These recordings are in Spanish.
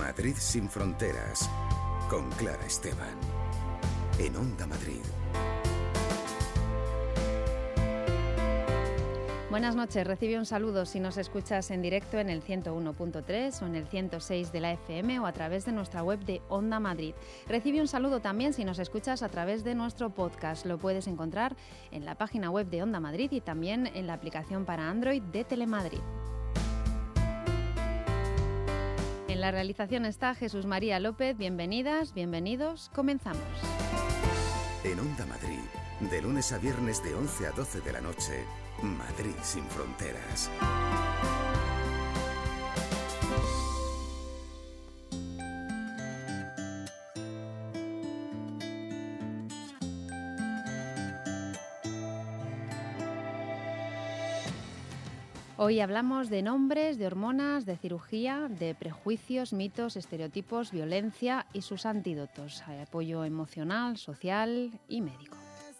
Madrid sin fronteras, con Clara Esteban, en Onda Madrid. Buenas noches, recibe un saludo si nos escuchas en directo en el 101.3 o en el 106 de la FM o a través de nuestra web de Onda Madrid. Recibe un saludo también si nos escuchas a través de nuestro podcast. Lo puedes encontrar en la página web de Onda Madrid y también en la aplicación para Android de Telemadrid. En la realización está Jesús María López. Bienvenidas, bienvenidos. Comenzamos. En Onda Madrid, de lunes a viernes de 11 a 12 de la noche, Madrid sin fronteras. Hoy hablamos de nombres, de hormonas, de cirugía, de prejuicios, mitos, estereotipos, violencia y sus antídotos. Hay apoyo emocional, social y médico.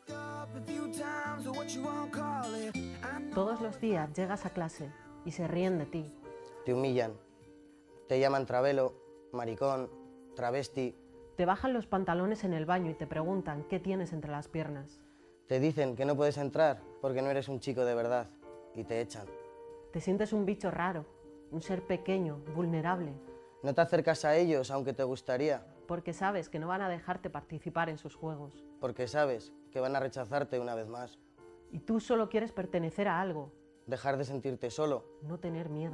Todos los días llegas a clase y se ríen de ti. Te humillan, te llaman travelo, maricón, travesti. Te bajan los pantalones en el baño y te preguntan qué tienes entre las piernas. Te dicen que no puedes entrar porque no eres un chico de verdad y te echan. Te sientes un bicho raro, un ser pequeño, vulnerable. No te acercas a ellos aunque te gustaría. Porque sabes que no van a dejarte participar en sus juegos. Porque sabes que van a rechazarte una vez más. Y tú solo quieres pertenecer a algo. Dejar de sentirte solo. No tener miedo.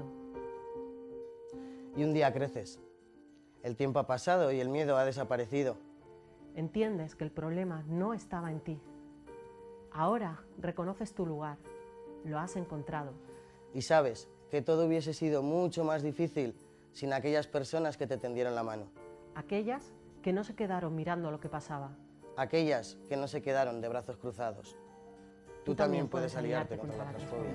Y un día creces. El tiempo ha pasado y el miedo ha desaparecido. Entiendes que el problema no estaba en ti. Ahora reconoces tu lugar. Lo has encontrado. Y sabes que todo hubiese sido mucho más difícil sin aquellas personas que te tendieron la mano. Aquellas que no se quedaron mirando lo que pasaba. Aquellas que no se quedaron de brazos cruzados. Tú también puedes aliarte contra la transfobia.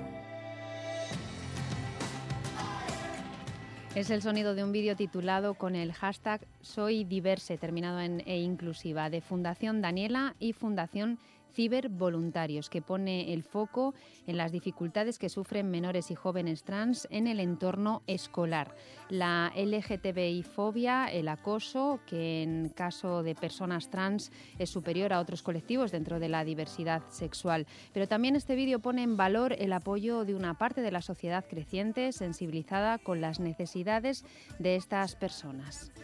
Es el sonido de un vídeo titulado con el hashtag Soy Diverse, terminado en e inclusiva, de Fundación Daniela y Fundación Cibervoluntarios, que pone el foco en las dificultades que sufren menores y jóvenes trans en el entorno escolar. La LGTBI-fobia, el acoso, que en caso de personas trans es superior a otros colectivos dentro de la diversidad sexual. Pero también este vídeo pone en valor el apoyo de una parte de la sociedad creciente, sensibilizada con las necesidades de estas personas.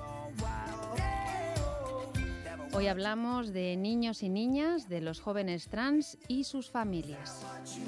Hoy hablamos de niños y niñas, de los jóvenes trans y sus familias.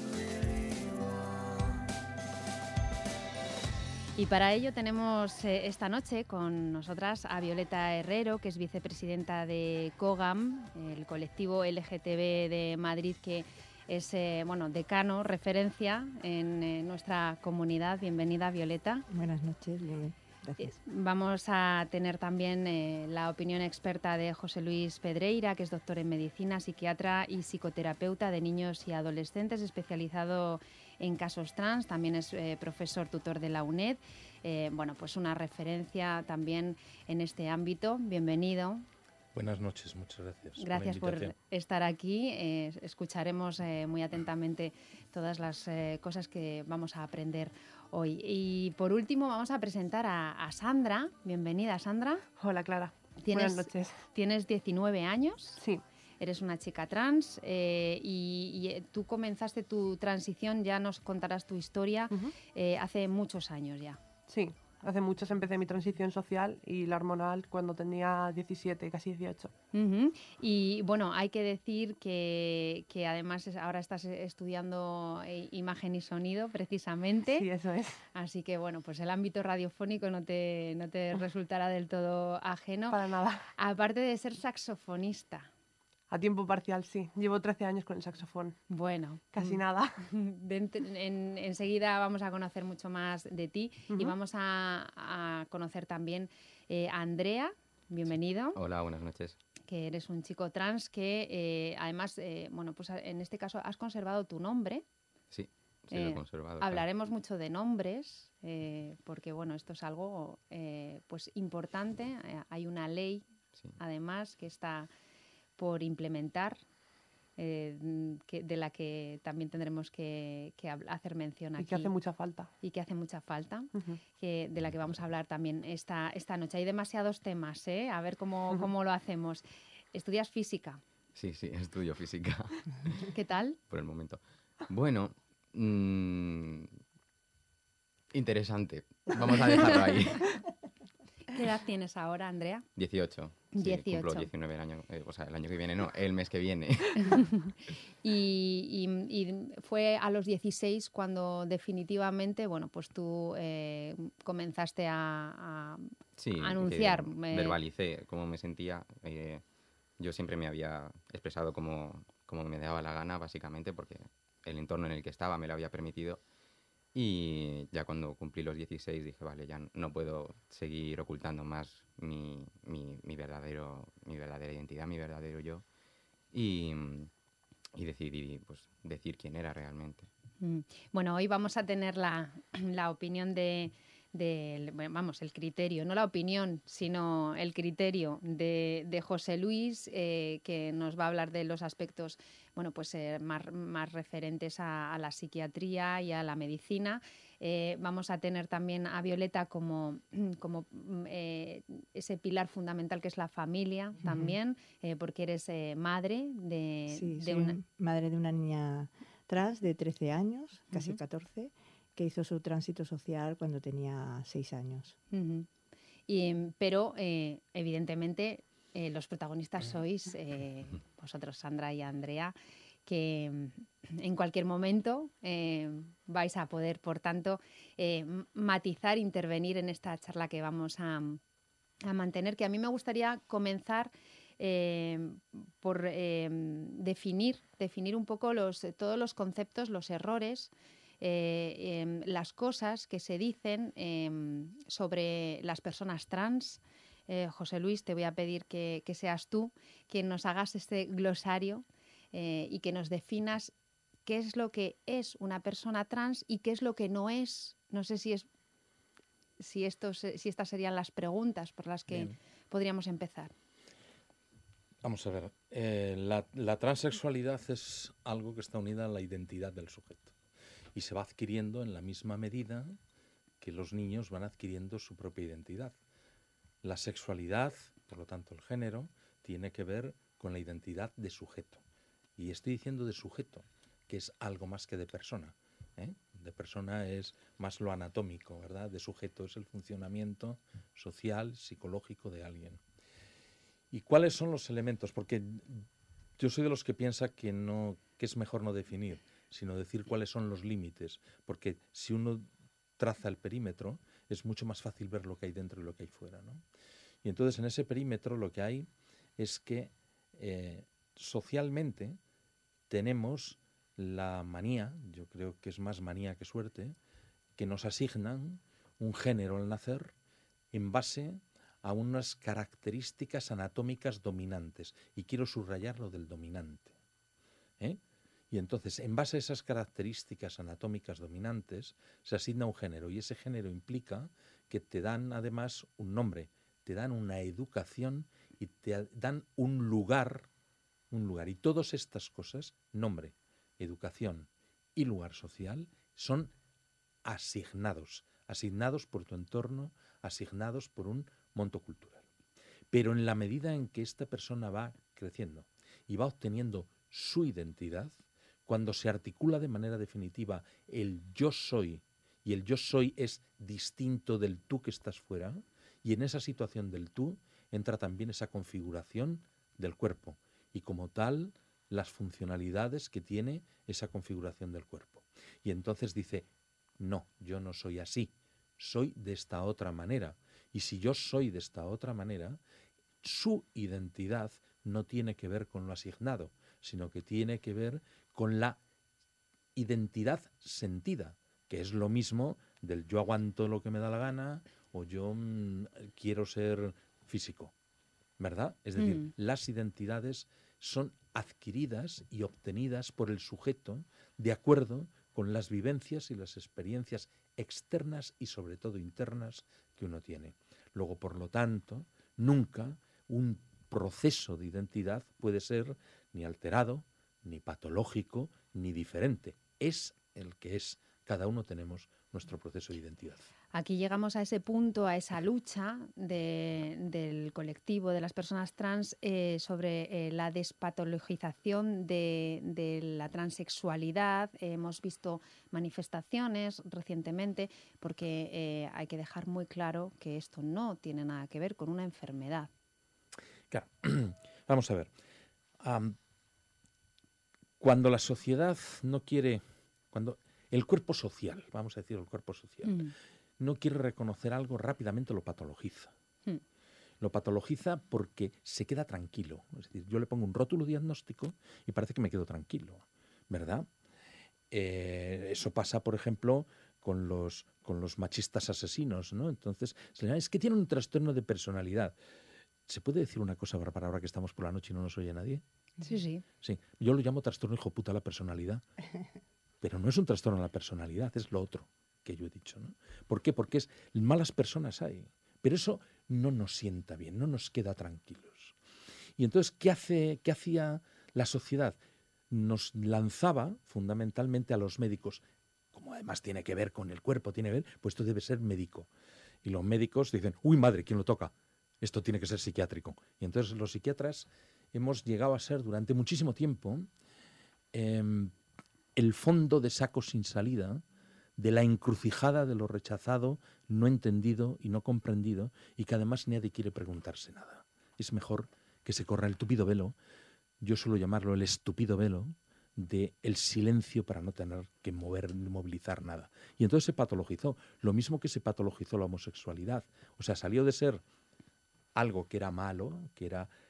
Y para ello tenemos esta noche con nosotras a Violeta Herrero, que es vicepresidenta de COGAM, el colectivo LGTB de Madrid, que es decano, referencia en nuestra comunidad. Bienvenida, Violeta. Buenas noches, Lili. Gracias. Vamos a tener también la opinión experta de José Luis Pedreira, que es doctor en medicina, psiquiatra y psicoterapeuta de niños y adolescentes, especializado en casos trans. También es profesor tutor de la UNED. Pues una referencia también en este ámbito. Bienvenido. Buenas noches, muchas gracias. Gracias por estar aquí. Escucharemos muy atentamente todas las cosas que vamos a aprender hoy. Y por último vamos a presentar a Sandra. Bienvenida, Sandra. Hola, Clara. Buenas noches. Tienes 19 años. Sí. Eres una chica trans y tú comenzaste tu transición, ya nos contarás tu historia, hace muchos años ya. Sí. Hace muchos empecé mi transición social y la hormonal cuando tenía 17, casi 18. Y bueno, hay que decir que además ahora estás estudiando imagen y sonido precisamente. Sí, eso es. Así que bueno, pues el ámbito radiofónico no te resultará del todo ajeno. Para nada. Aparte de ser saxofonista. A tiempo parcial, sí. Llevo 13 años con el saxofón. Bueno. Casi nada. Enseguida vamos a conocer mucho más de ti y vamos a conocer también a Andrea. Bienvenido. Hola, buenas noches. Que eres un chico trans que además, pues en este caso has conservado tu nombre. Sí, lo he conservado. Hablaremos mucho de nombres porque, esto es algo pues importante. Hay una ley, además, que está por implementar de la que también tendremos que hacer mención aquí. Y que hace mucha falta. Y que hace mucha falta, de la que vamos a hablar también esta noche. Hay demasiados temas, a ver cómo lo hacemos. ¿Estudias física? Sí, estudio física. ¿Qué tal? Por el momento. Bueno, interesante. Vamos a dejarlo ahí. ¿Qué edad tienes ahora, Andrea? 18. Sí, 18. Cumplo 19 el año, el año que viene, no, el mes que viene. y fue a los 16 cuando definitivamente, bueno, pues tú comenzaste a anunciar. Verbalicé cómo me sentía. Yo siempre me había expresado como me daba la gana, básicamente, porque el entorno en el que estaba me lo había permitido. Y ya cuando cumplí los 16 dije, vale, ya no puedo seguir ocultando más mi verdadera identidad, mi verdadero yo. Y decidí pues, decir quién era realmente. Bueno, hoy vamos a tener la opinión el criterio, no la opinión, sino el criterio de José Luis, que nos va a hablar de los aspectos, bueno, pues más referentes a la psiquiatría y a la medicina. Vamos a tener también a Violeta como ese pilar fundamental que es la familia también, porque eres madre madre de una niña trans de 13 años, casi 14, que hizo su tránsito social cuando tenía 6 años. Pero, evidentemente, los protagonistas sois vosotros, Sandra y Andrea, que en cualquier momento vais a poder, por tanto, matizar, intervenir en esta charla que vamos a mantener, que a mí me gustaría comenzar por definir un poco todos los conceptos, los errores, las cosas que se dicen sobre las personas trans. José Luis, te voy a pedir que seas tú quien nos hagas este glosario y que nos definas qué es lo que es una persona trans y qué es lo que no es. No sé si estas serían las preguntas por las que podríamos empezar. Vamos a ver, la transexualidad es algo que está unida a la identidad del sujeto y se va adquiriendo en la misma medida que los niños van adquiriendo su propia identidad. La sexualidad, por lo tanto el género, tiene que ver con la identidad de sujeto. Y estoy diciendo de sujeto, que es algo más que de persona. De persona es más lo anatómico, ¿verdad? De sujeto es el funcionamiento social, psicológico de alguien. ¿Y cuáles son los elementos? Porque yo soy de los que piensa que es mejor no definir, sino decir cuáles son los límites. Porque si uno traza el perímetro, es mucho más fácil ver lo que hay dentro y lo que hay fuera, ¿no? Y entonces en ese perímetro lo que hay es que socialmente tenemos la manía, yo creo que es más manía que suerte, que nos asignan un género al nacer en base a unas características anatómicas dominantes. Y quiero subrayar lo del dominante. Y entonces, en base a esas características anatómicas dominantes, se asigna un género. Y ese género implica que te dan, además, un nombre, te dan una educación y te dan un lugar. Y todas estas cosas, nombre, educación y lugar social, son asignados por tu entorno, asignados por un monto cultural. Pero en la medida en que esta persona va creciendo y va obteniendo su identidad, cuando se articula de manera definitiva el yo soy, y el yo soy es distinto del tú que estás fuera, y en esa situación del tú entra también esa configuración del cuerpo, y como tal las funcionalidades que tiene esa configuración del cuerpo. Y entonces dice, no, yo no soy así, soy de esta otra manera. Y si yo soy de esta otra manera, su identidad no tiene que ver con lo asignado, sino que tiene que ver con la identidad sentida, que es lo mismo del yo aguanto lo que me da la gana o yo quiero ser físico, ¿verdad? Es decir, las identidades son adquiridas y obtenidas por el sujeto de acuerdo con las vivencias y las experiencias externas y sobre todo internas que uno tiene. Luego, por lo tanto, nunca un proceso de identidad puede ser ni alterado, ni patológico, ni diferente. Es el que es. Cada uno tenemos nuestro proceso de identidad. Aquí llegamos a ese punto, a esa lucha del colectivo de las personas trans sobre la despatologización de la transexualidad. Hemos visto manifestaciones recientemente porque hay que dejar muy claro que esto no tiene nada que ver con una enfermedad. Claro, vamos a ver. Cuando la sociedad no quiere, cuando el cuerpo social, vamos a decir el cuerpo social, no quiere reconocer algo, rápidamente lo patologiza. Lo patologiza porque se queda tranquilo. Es decir, yo le pongo un rótulo diagnóstico y parece que me quedo tranquilo, ¿verdad? Eso pasa, por ejemplo, con los machistas asesinos, ¿no? Entonces, es que tiene un trastorno de personalidad. ¿Se puede decir una cosa para ahora que estamos por la noche y no nos oye nadie? Sí, sí. Sí, yo lo llamo trastorno hijo puta a la personalidad. Pero no es un trastorno a la personalidad, es lo otro que yo he dicho, ¿no? ¿Por qué? Porque malas personas hay. Pero eso no nos sienta bien, no nos queda tranquilos. Y entonces, ¿qué hacía la sociedad? Nos lanzaba fundamentalmente a los médicos, como además tiene que ver con el cuerpo, tiene que ver, pues esto debe ser médico. Y los médicos dicen, uy madre, ¿quién lo toca? Esto tiene que ser psiquiátrico. Y entonces los psiquiatras hemos llegado a ser durante muchísimo tiempo el fondo de saco sin salida de la encrucijada de lo rechazado, no entendido y no comprendido, y que además nadie quiere preguntarse nada. Es mejor que se corra el tupido velo, yo suelo llamarlo el estúpido velo, del silencio para no tener que movilizar nada. Y entonces se patologizó, lo mismo que se patologizó la homosexualidad. O sea, salió de ser algo que era malo, que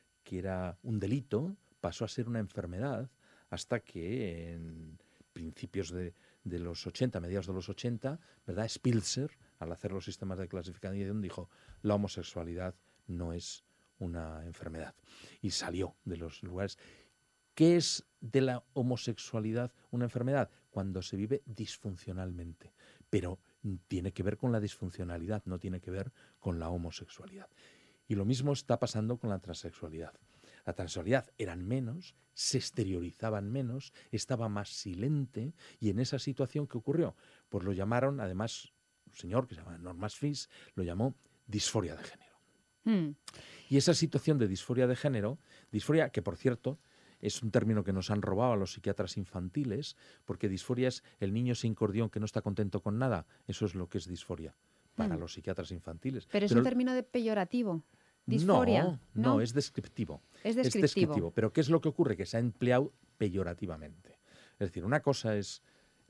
era un delito, pasó a ser una enfermedad, hasta que en principios de los 80, mediados de los 80, ¿verdad? Spitzer, al hacer los sistemas de clasificación, dijo, la homosexualidad no es una enfermedad. Y salió de los lugares. ¿Qué es de la homosexualidad una enfermedad? Cuando se vive disfuncionalmente. Pero tiene que ver con la disfuncionalidad, no tiene que ver con la homosexualidad. Y lo mismo está pasando con la transexualidad. La transexualidad eran menos, se exteriorizaban menos, estaba más silente, y en esa situación, ¿qué ocurrió? Pues lo llamaron, además, un señor que se llama Norman Fish, lo llamó disforia de género. Y esa situación de disforia de género, disforia que, por cierto, es un término que nos han robado a los psiquiatras infantiles, porque disforia es el niño sin cordión que no está contento con nada. Eso es lo que es disforia para los psiquiatras infantiles. Pero es un término peyorativo. Disforia. No, es descriptivo. Es descriptivo. Pero ¿qué es lo que ocurre? Que se ha empleado peyorativamente. Es decir, una cosa es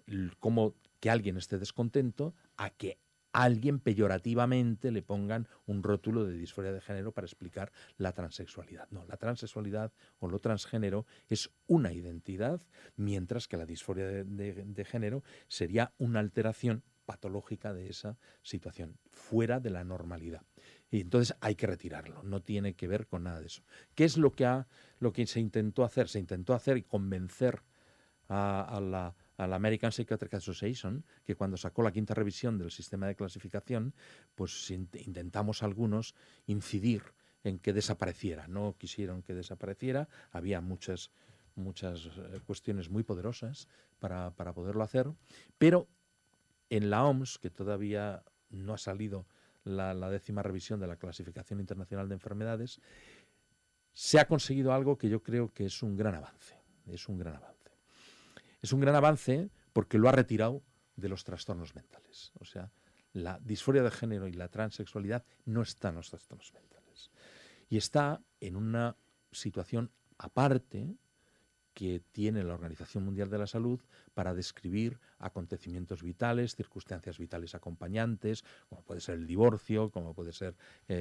como que alguien esté descontento a que a alguien peyorativamente le pongan un rótulo de disforia de género para explicar la transexualidad. No, la transexualidad o lo transgénero es una identidad, mientras que la disforia de género sería una alteración patológica de esa situación, fuera de la normalidad. Y entonces hay que retirarlo, no tiene que ver con nada de eso. ¿Qué es lo que se intentó hacer? Se intentó hacer y convencer a la American Psychiatric Association, que cuando sacó la 5ª revisión del sistema de clasificación, pues intentamos algunos incidir en que desapareciera. No quisieron que desapareciera, había muchas cuestiones muy poderosas para poderlo hacer, pero en la OMS, que todavía no ha salido la 10ª revisión de la Clasificación Internacional de Enfermedades, se ha conseguido algo que yo creo que es un gran avance. Es un gran avance. Es un gran avance porque lo ha retirado de los trastornos mentales. O sea, la disforia de género y la transexualidad no están en los trastornos mentales. Y está en una situación aparte que tiene la Organización Mundial de la Salud para describir acontecimientos vitales, circunstancias vitales acompañantes, como puede ser el divorcio, como puede ser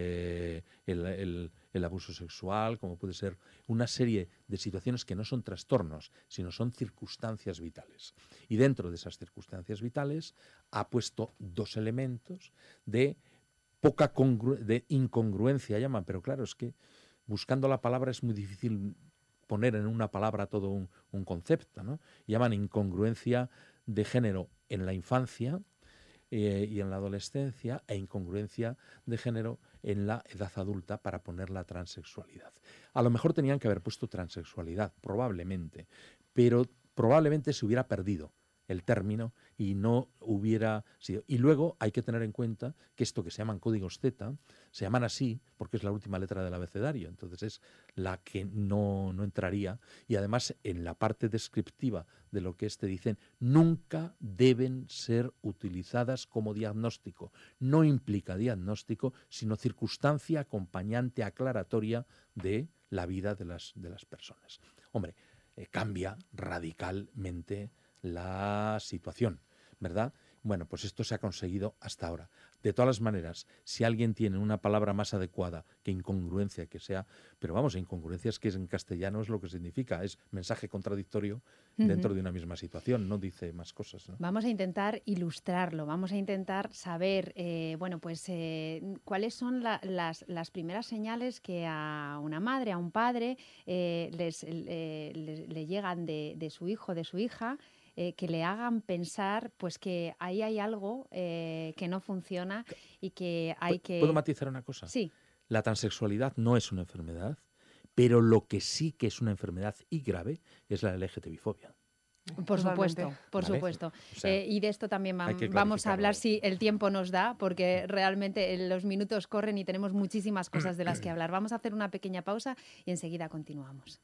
el abuso sexual, como puede ser una serie de situaciones que no son trastornos, sino son circunstancias vitales. Y dentro de esas circunstancias vitales ha puesto 2 elementos de de incongruencia, llaman, pero claro, es que buscando la palabra es muy difícil poner en una palabra todo un concepto, ¿no? Llaman incongruencia de género en la infancia y en la adolescencia, e incongruencia de género en la edad adulta para poner la transexualidad. A lo mejor tenían que haber puesto transexualidad, probablemente, pero probablemente se hubiera perdido el término y no hubiera sido. Y luego hay que tener en cuenta que esto que se llaman códigos Z, se llaman así porque es la última letra del abecedario, entonces es la que no entraría. Y además en la parte descriptiva de lo que dicen, nunca deben ser utilizadas como diagnóstico. No implica diagnóstico, sino circunstancia acompañante aclaratoria de la vida de las personas. Hombre, cambia radicalmente la situación, ¿verdad? Bueno, pues esto se ha conseguido hasta ahora. De todas las maneras, si alguien tiene una palabra más adecuada que incongruencia, que sea, pero vamos, incongruencia es que en castellano es lo que significa, es mensaje contradictorio dentro de una misma situación, no dice más cosas, ¿no? Vamos a intentar ilustrarlo, vamos a intentar saber, cuáles son las primeras señales que a una madre, a un padre, le llegan de su hijo, de su hija, que le hagan pensar pues que ahí hay algo que no funciona y que hay que... ¿Puedo matizar una cosa? Sí. La transexualidad no es una enfermedad, pero lo que sí que es una enfermedad y grave es la LGTBI-fobia. Por Totalmente. supuesto, por ¿Vale? supuesto. O sea, Y de esto también hay que vamos a hablar clarificarlo. si el tiempo nos da, porque realmente los minutos corren y tenemos muchísimas cosas de las que hablar. Vamos a hacer una pequeña pausa y enseguida continuamos.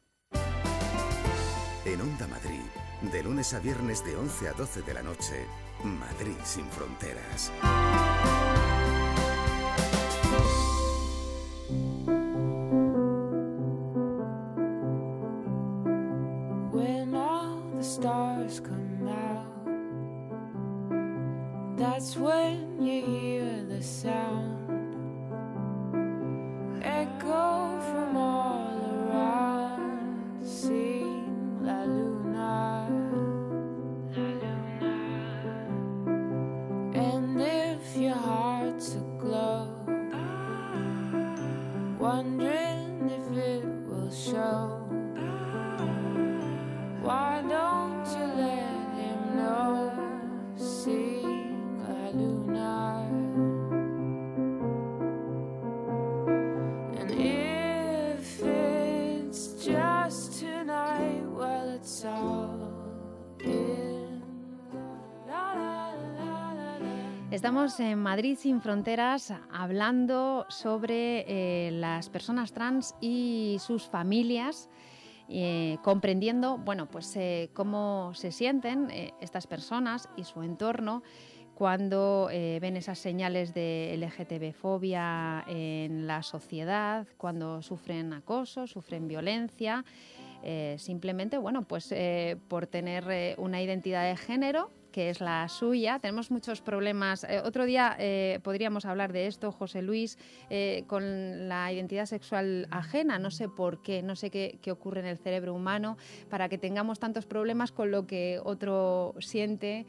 En Onda Madrid, de lunes a viernes de 11 a 12 de la noche, Madrid sin fronteras. When all the stars come out, that's when you hear the sound echo from all around. Sing La Luna, La Luna. And if your heart's aglow, wondering if it will show, why don't you let him know? Sing La Luna. And if it's just tonight, well, it's all in la la la la la. Estamos en Madrid sin fronteras hablando sobre las personas trans y sus familias, comprendiendo, bueno, pues cómo se sienten estas personas y su entorno cuando ven esas señales de LGTB-fobia en la sociedad, cuando sufren acoso, sufren violencia, simplemente, bueno, pues por tener una identidad de género que es la suya. Tenemos muchos problemas. Otro día podríamos hablar de esto, José Luis, con la identidad sexual ajena. No sé por qué, no sé qué ocurre en el cerebro humano para que tengamos tantos problemas con lo que otro siente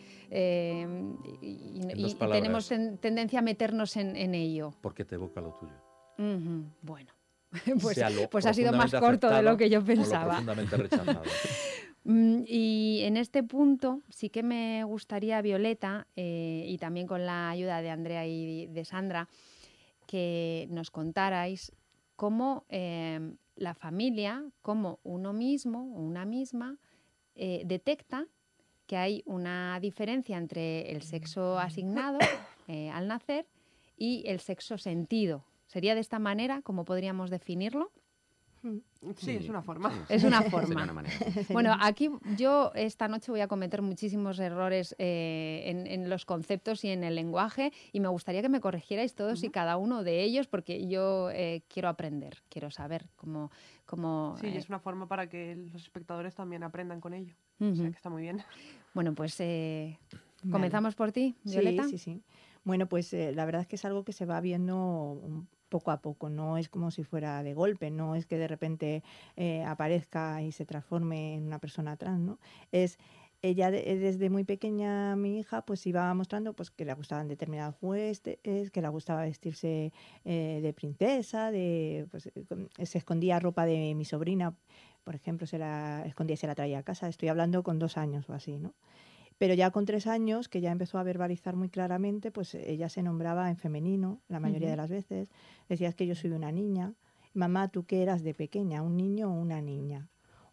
y tenemos tendencia a meternos en ello. Porque te evoca lo tuyo. Bueno, pues ha sido más corto de lo que yo pensaba. O lo profundamente rechazado. Y en este punto sí que me gustaría, Violeta, y también con la ayuda de Andrea y de Sandra, que nos contarais cómo la familia, cómo uno mismo o una misma detecta que hay una diferencia entre el sexo asignado al nacer y el sexo sentido. ¿Sería de esta manera como podríamos definirlo? Sí, es una forma. Es una forma. Sería una manera. Bueno, aquí yo esta noche voy a cometer muchísimos errores en los conceptos y en el lenguaje y me gustaría que me corrigierais todos y cada uno de ellos porque yo quiero aprender, quiero saber cómo... Sí, es una forma para que los espectadores también aprendan con ello. Uh-huh. O sea, que está muy bien. Bueno, pues comenzamos por ti, Violeta. Sí. Bueno, pues la verdad es que es algo que se va viendo poco a poco, no es como si fuera de golpe, no es que de repente aparezca y se transforme en una persona trans, ¿no? Es ella desde muy pequeña, mi hija, pues iba mostrando pues que le gustaban determinados juguetes, que le gustaba vestirse de princesa, pues, se escondía ropa de mi sobrina, por ejemplo, se la escondía y se la traía a casa. Estoy hablando con 2 años o así, ¿no? Pero ya con 3 años, que ya empezó a verbalizar muy claramente, pues ella se nombraba en femenino la mayoría de las veces. Decía, es que yo soy una niña. Mamá, ¿tú qué eras de pequeña? ¿Un niño o una niña?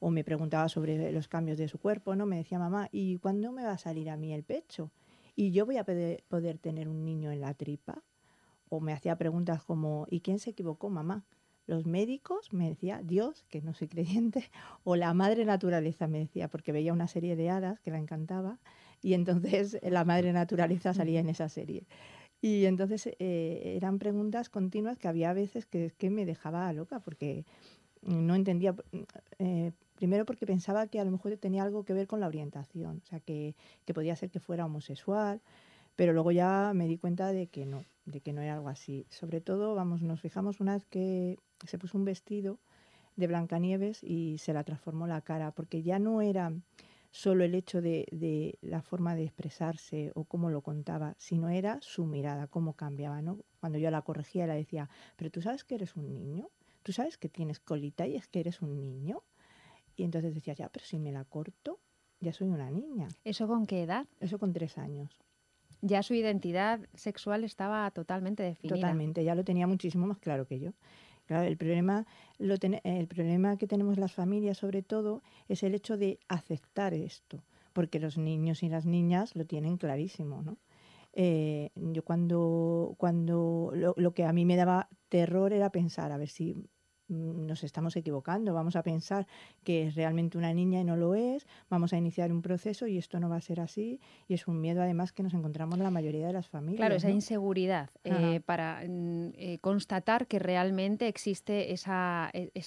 o me preguntaba sobre los cambios de su cuerpo, ¿no? Me decía, mamá, ¿y cuándo me va a salir a mí el pecho? ¿Y yo voy a poder tener un niño en la tripa? O me hacía preguntas como, ¿y quién se equivocó, mamá? ¿Los médicos? Me decía, Dios, que no soy creyente, o la madre naturaleza, me decía, porque veía una serie de hadas que la encantaba, y entonces la madre naturaleza salía en esa serie. Y entonces eran preguntas continuas que había veces que me dejaba loca, porque no entendía, primero porque pensaba que a lo mejor tenía algo que ver con la orientación, o sea, que podía ser que fuera homosexual, pero luego ya me di cuenta de que no era algo así. Sobre todo, vamos, nos fijamos una vez que se puso un vestido de Blancanieves y se la transformó la cara, porque ya no era solo el hecho de la forma de expresarse o cómo lo contaba, sino era su mirada, cómo cambiaba, ¿no? Cuando yo la corregía, le decía, pero tú sabes que eres un niño, tú sabes que tienes colita y es que eres un niño. Y entonces decía, ya, pero si me la corto, ya soy una niña. ¿Eso con qué edad? Eso con 3 años. Ya su identidad sexual estaba totalmente definida. Totalmente, ya lo tenía muchísimo más claro que yo. Claro, el problema que tenemos las familias, sobre todo, es el hecho de aceptar esto, porque los niños y las niñas lo tienen clarísimo, ¿no? Yo cuando lo que a mí me daba terror era pensar, a ver si nos estamos equivocando, vamos a pensar que es realmente una niña y no lo es, vamos a iniciar un proceso y esto no va a ser así, y es un miedo además que nos encontramos la mayoría de las familias. Claro, esa ¿no? inseguridad para constatar que realmente existe esa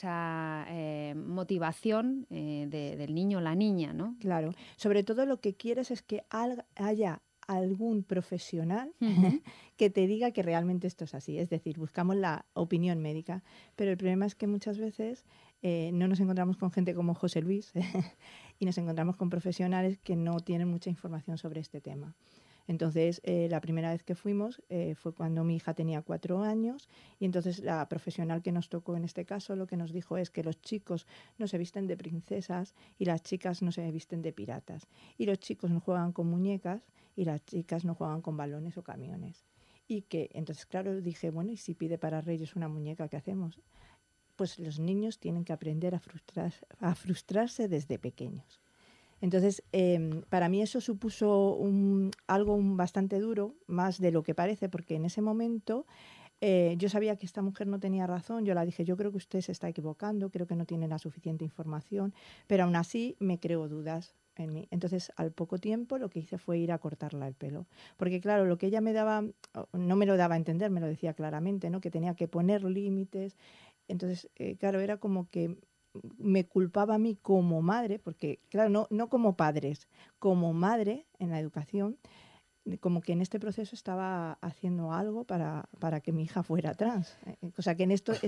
motivación del niño o la niña, ¿no? Claro, sobre todo lo que quieres es que haya algún profesional que te diga que realmente esto es así. Es decir, buscamos la opinión médica, pero el problema es que muchas veces no nos encontramos con gente como José Luis y nos encontramos con profesionales que no tienen mucha información sobre este tema. Entonces, la primera vez que fuimos fue cuando mi hija tenía 4 años y entonces la profesional que nos tocó en este caso lo que nos dijo es que los chicos no se visten de princesas y las chicas no se visten de piratas. Y los chicos no juegan con muñecas y las chicas no juegan con balones o camiones. Y que, entonces, claro, dije, bueno, ¿y si pide para Reyes una muñeca, qué hacemos? Pues los niños tienen que aprender a frustrarse desde pequeños. Entonces, para mí eso supuso algo bastante duro, más de lo que parece, porque en ese momento yo sabía que esta mujer no tenía razón. Yo la dije, yo creo que usted se está equivocando, creo que no tiene la suficiente información, pero aún así me creó dudas en mí. Entonces, al poco tiempo lo que hice fue ir a cortarla el pelo. Porque claro, lo que ella me daba, no me lo daba a entender, me lo decía claramente, ¿no? Que tenía que poner límites. Entonces, claro, era como que me culpaba a mí como madre, porque claro, no como padres, como madre en la educación, como que en este proceso estaba haciendo algo para que mi hija fuera trans. O sea, que en esto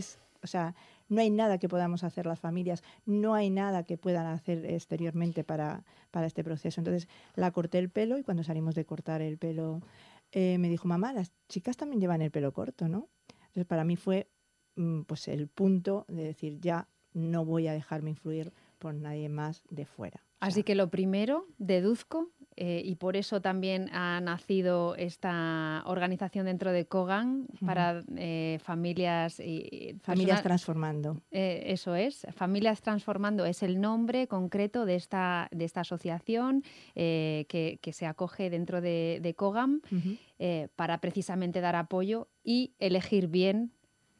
no hay nada que podamos hacer las familias, no hay nada que puedan hacer exteriormente para este proceso. Entonces la corté el pelo y cuando salimos de cortar el pelo me dijo, mamá, las chicas también llevan el pelo corto, ¿no? Entonces para mí fue pues el punto de decir, ya no voy a dejarme influir por nadie más de fuera. Así que lo primero, deduzco, y por eso también ha nacido esta organización dentro de Kogan para familias... Familias Transformando. Eso es, Familias Transformando es el nombre concreto de esta asociación que se acoge dentro de Kogan para precisamente dar apoyo y elegir bien.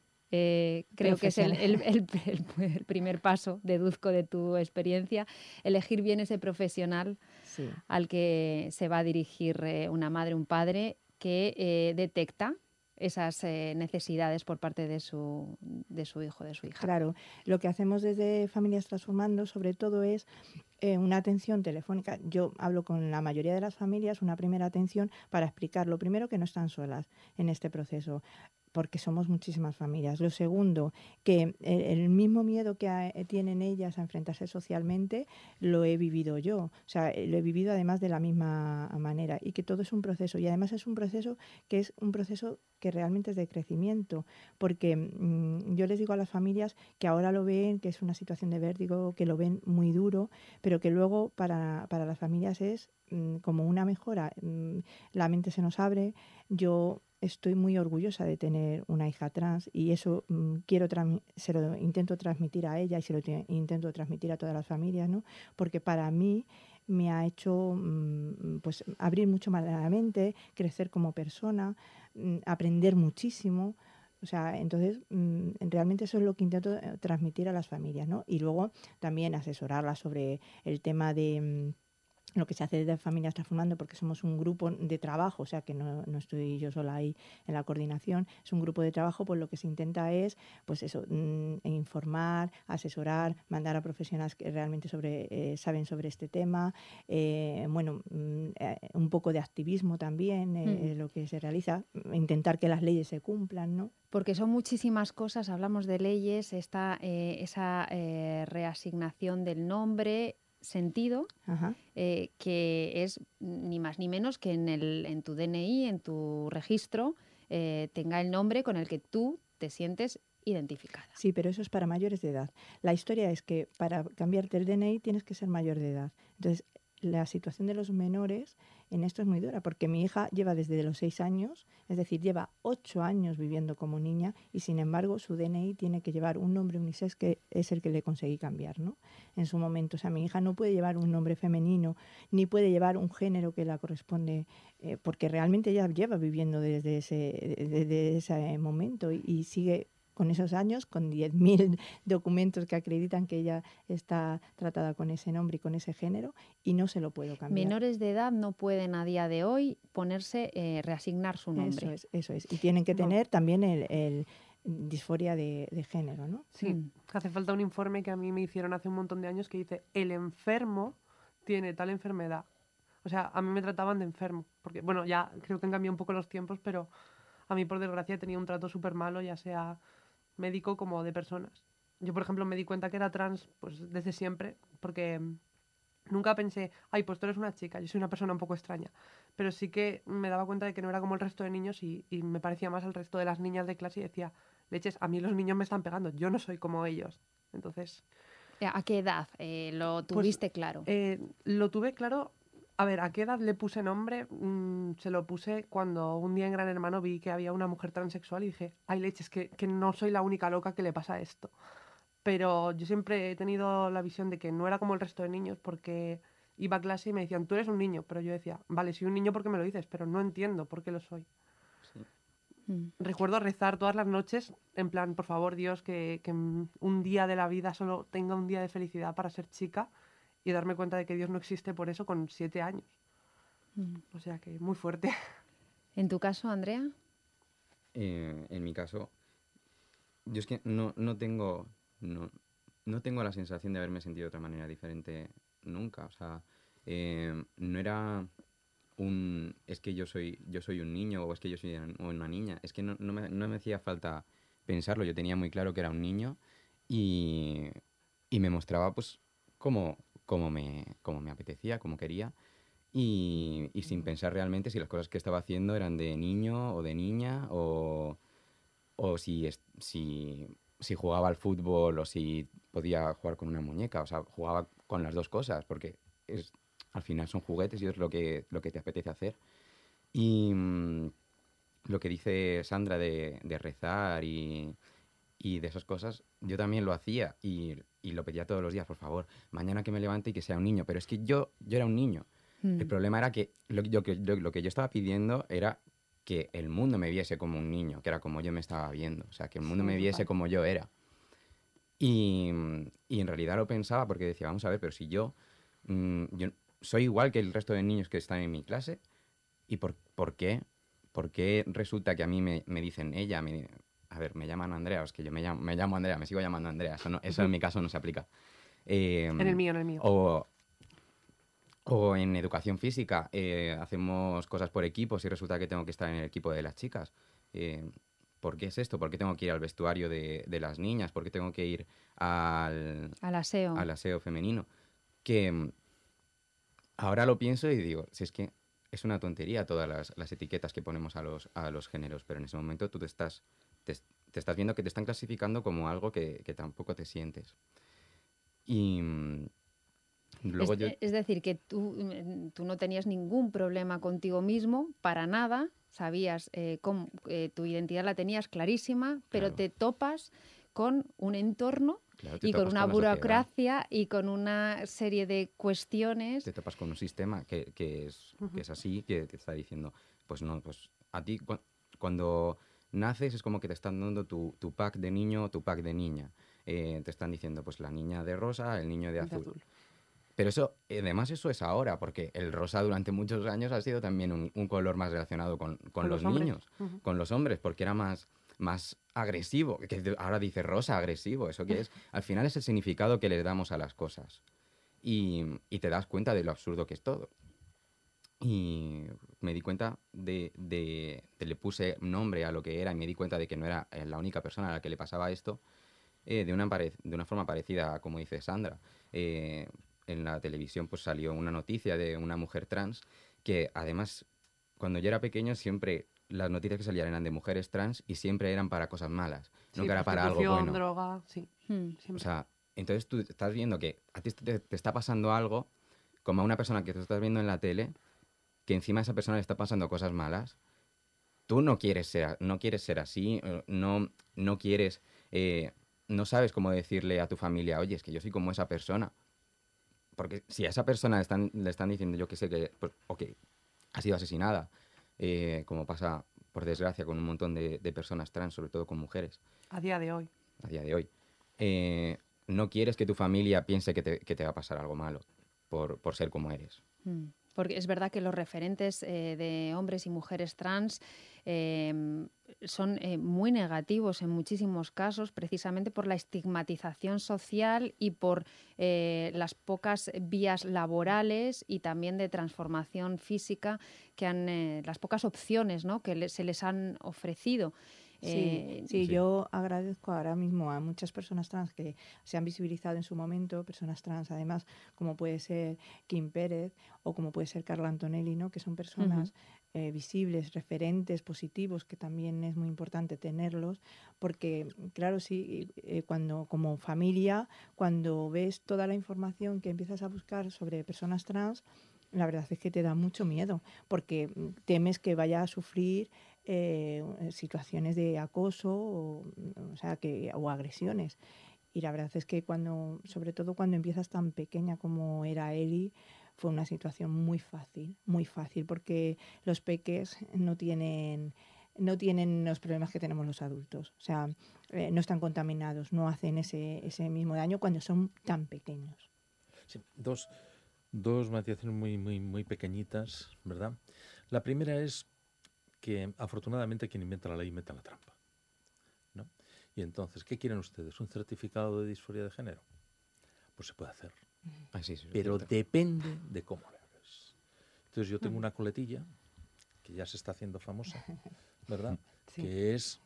Creo que es el primer paso, deduzco de tu experiencia, elegir bien ese profesional al que se va a dirigir una madre, un padre que detecta esas necesidades por parte de su hijo, de su hija. Claro, lo que hacemos desde Familias Transformando sobre todo es una atención telefónica. Yo hablo con la mayoría de las familias, una primera atención para explicar, lo primero, que no están solas en este proceso, porque somos muchísimas familias. Lo segundo, que el mismo miedo que tienen ellas a enfrentarse socialmente, lo he vivido yo. O sea, lo he vivido además de la misma manera y que todo es un proceso. Y además es un proceso que realmente es de crecimiento, porque yo les digo a las familias que ahora lo ven, que es una situación de vértigo, que lo ven muy duro, pero que luego para las familias es como una mejora. La mente se nos abre, Yo estoy muy orgullosa de tener una hija trans y eso se lo intento transmitir a ella y se lo intento transmitir a todas las familias, ¿no? Porque para mí me ha hecho pues abrir mucho más la mente, crecer como persona, aprender muchísimo. O sea, entonces realmente eso es lo que intento transmitir a las familias, ¿no? Y luego también asesorarlas sobre el tema de lo que se hace desde Familias Transformando, porque somos un grupo de trabajo, o sea que no estoy yo sola ahí en la coordinación, es un grupo de trabajo, pues lo que se intenta es, pues eso, informar, asesorar, mandar a profesionales que realmente saben sobre este tema, un poco de activismo también, lo que se realiza, intentar que las leyes se cumplan, ¿no? Porque son muchísimas cosas, hablamos de leyes, está esa reasignación del nombre, sentido, que es ni más ni menos que en tu DNI, en tu registro, tenga el nombre con el que tú te sientes identificada. Sí, pero eso es para mayores de edad. La historia es que para cambiarte el DNI tienes que ser mayor de edad. Entonces, la situación de los menores en esto es muy dura, porque mi hija lleva desde los 6 años, es decir, lleva 8 años viviendo como niña y, sin embargo, su DNI tiene que llevar un nombre unisex que es el que le conseguí cambiar, ¿no? En su momento. O sea, mi hija no puede llevar un nombre femenino, ni puede llevar un género que la corresponde, porque realmente ella lleva viviendo desde ese momento y sigue con esos años, con 10.000 documentos que acreditan que ella está tratada con ese nombre y con ese género, y no se lo puedo cambiar. Menores de edad no pueden a día de hoy reasignar su nombre. Eso es. Y tienen que tener también el disforia de género, ¿no? Sí, hace falta un informe que a mí me hicieron hace un montón de años que dice, el enfermo tiene tal enfermedad. O sea, a mí me trataban de enfermo, porque, bueno, ya creo que han cambiado un poco los tiempos, pero a mí, por desgracia, tenía un trato súper malo, ya sea médico como de personas. Yo, por ejemplo, me di cuenta que era trans pues desde siempre, porque nunca pensé, ay, pues tú eres una chica, yo soy una persona un poco extraña. Pero sí que me daba cuenta de que no era como el resto de niños y me parecía más al resto de las niñas de clase y decía, leches, a mí los niños me están pegando, yo no soy como ellos. Entonces... ¿A qué edad lo tuviste claro? Lo tuve claro... A ver, ¿a qué edad le puse nombre? Se lo puse cuando un día en Gran Hermano vi que había una mujer transexual y dije, ay leches, que no soy la única loca que le pasa esto. Pero yo siempre he tenido la visión de que no era como el resto de niños porque iba a clase y me decían, tú eres un niño. Pero yo decía, vale, soy un niño porque me lo dices, pero no entiendo por qué lo soy. Sí. Recuerdo rezar todas las noches, en plan, por favor, Dios, que un día de la vida solo tenga un día de felicidad para ser chica y darme cuenta de que Dios no existe por eso con 7 años. O sea que muy fuerte. ¿En tu caso, Andrea? En mi caso, yo es que no tengo la sensación de haberme sentido de otra manera diferente nunca. O sea, no era es que yo soy un niño o es que yo soy una niña. Es que no me hacía falta pensarlo. Yo tenía muy claro que era un niño y me mostraba pues como me apetecía, como quería, y sin pensar realmente si las cosas que estaba haciendo eran de niño o de niña, o si jugaba al fútbol o si podía jugar con una muñeca. O sea, jugaba con las dos cosas, porque al final son juguetes y es lo que te apetece hacer. Y lo que dice Sandra de rezar y de esas cosas, yo también lo hacía y lo pedía todos los días, por favor, mañana que me levante y que sea un niño. Pero es que yo era un niño. El problema era que lo que yo estaba pidiendo era que el mundo me viese como un niño, que era como yo me estaba viendo. O sea, que el mundo me viese como yo era. Y en realidad lo pensaba porque decía, vamos a ver, pero si yo soy igual que el resto de niños que están en mi clase, ¿y por qué? ¿Por qué resulta que a mí me dicen ella? A ver, me llaman Andrea, es que yo me llamo Andrea, me sigo llamando Andrea. Eso en mi caso no se aplica. En el mío. O en educación física, hacemos cosas por equipos y resulta que tengo que estar en el equipo de las chicas. ¿Por qué es esto? ¿Por qué tengo que ir al vestuario de las niñas? ¿Por qué tengo que ir al aseo femenino? Que ahora lo pienso y digo, si es que es una tontería todas las etiquetas que ponemos a los géneros, pero en ese momento tú te estás viendo que te están clasificando como algo que tampoco te sientes. Y Luego yo... Es decir, que tú no tenías ningún problema contigo mismo, para nada, sabías tu identidad la tenías clarísima, pero Claro. te topas con un entorno Claro, te y con topas una con la sociedad. burocracia y con una serie de cuestiones. Te topas con un sistema que es así, que te está diciendo, pues no, pues a ti cuando naces es como que te están dando tu pack de niño o tu pack de niña. Te están diciendo, pues la niña de rosa, el niño de azul. Pero eso, además eso es ahora, porque el rosa durante muchos años ha sido también un color más relacionado con los hombres. niños, con los hombres, porque era más agresivo. Que ahora dice rosa, agresivo, ¿eso qué es? Al final es el significado que le damos a las cosas. Y te das cuenta de lo absurdo que es todo. Y me di cuenta le puse nombre a lo que era y me di cuenta de que no era la única persona a la que le pasaba esto de una forma parecida a como dice Sandra. En la televisión pues salió una noticia de una mujer trans que además cuando yo era pequeño siempre las noticias que salían eran de mujeres trans y siempre eran para cosas malas, Sí, nunca era para algo prostitución, bueno. droga, sí. O sea, entonces tú estás viendo que a ti te está pasando algo como a una persona que tú estás viendo en la tele, que encima a esa persona le está pasando cosas malas. Tú no quieres ser así, no quieres, no sabes cómo decirle a tu familia, oye, es que yo soy como esa persona. Porque si a esa persona le están diciendo, yo que sé, que pues, ha sido asesinada, como pasa, por desgracia, con un montón de personas trans, sobre todo con mujeres. A día de hoy. A día de hoy. No quieres que tu familia piense que te va a pasar algo malo por ser como eres. Porque es verdad que los referentes de hombres y mujeres trans son muy negativos en muchísimos casos, precisamente por la estigmatización social y por las pocas vías laborales y también de transformación física las pocas opciones, ¿no?, que se les han ofrecido. Sí, yo agradezco ahora mismo a muchas personas trans que se han visibilizado en su momento, personas trans además, como puede ser Kim Pérez o como puede ser Carla Antonelli, ¿no?, que son personas visibles, referentes, positivos, que también es muy importante tenerlos, porque claro, sí, cuando como familia, cuando ves toda la información que empiezas a buscar sobre personas trans, la verdad es que te da mucho miedo, porque temes que vaya a sufrir situaciones de acoso o agresiones. Y la verdad es que sobre todo cuando empiezas tan pequeña como era Eli, fue una situación muy fácil, porque los peques no tienen los problemas que tenemos los adultos. O sea, no están contaminados, no hacen ese mismo daño cuando son tan pequeños. Sí, dos matizaciones muy pequeñitas, ¿verdad? La primera es que afortunadamente quien inventa la ley mete la trampa, ¿no? Y entonces, ¿qué quieren ustedes? ¿Un certificado de disforia de género? Pues se puede hacer, pero depende de cómo lo hagas. Entonces yo tengo una coletilla que ya se está haciendo famosa, ¿verdad? Sí. Que es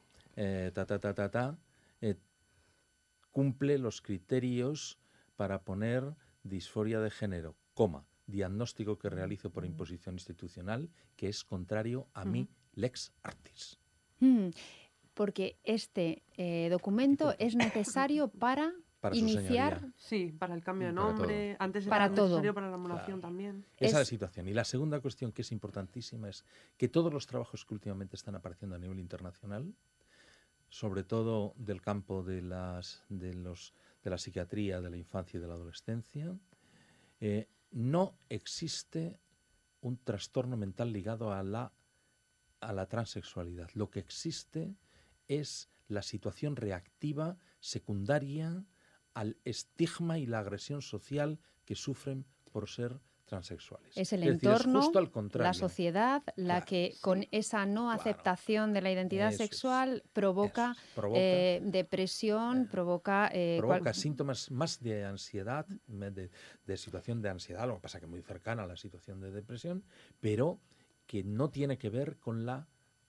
cumple los criterios para poner disforia de género, diagnóstico que realizo por imposición institucional, que es contrario a mi lex artis. Porque este documento es necesario para iniciar... Sí, para el cambio de nombre, antes para era todo. Necesario para la anulación también. Esa es la situación. Y la segunda cuestión que es importantísima es que todos los trabajos que últimamente están apareciendo a nivel internacional, sobre todo del campo de la psiquiatría, de la infancia y de la adolescencia, no existe un trastorno mental ligado a la transexualidad. Lo que existe es la situación reactiva secundaria al estigma y la agresión social que sufren por ser transexuales. Es el entorno, es justo al contrario. la sociedad, la que con esa no aceptación de la identidad sexual provoca depresión, provoca síntomas más de ansiedad, de situación de ansiedad, lo que pasa que muy cercana a la situación de depresión, pero que no tiene que ver con la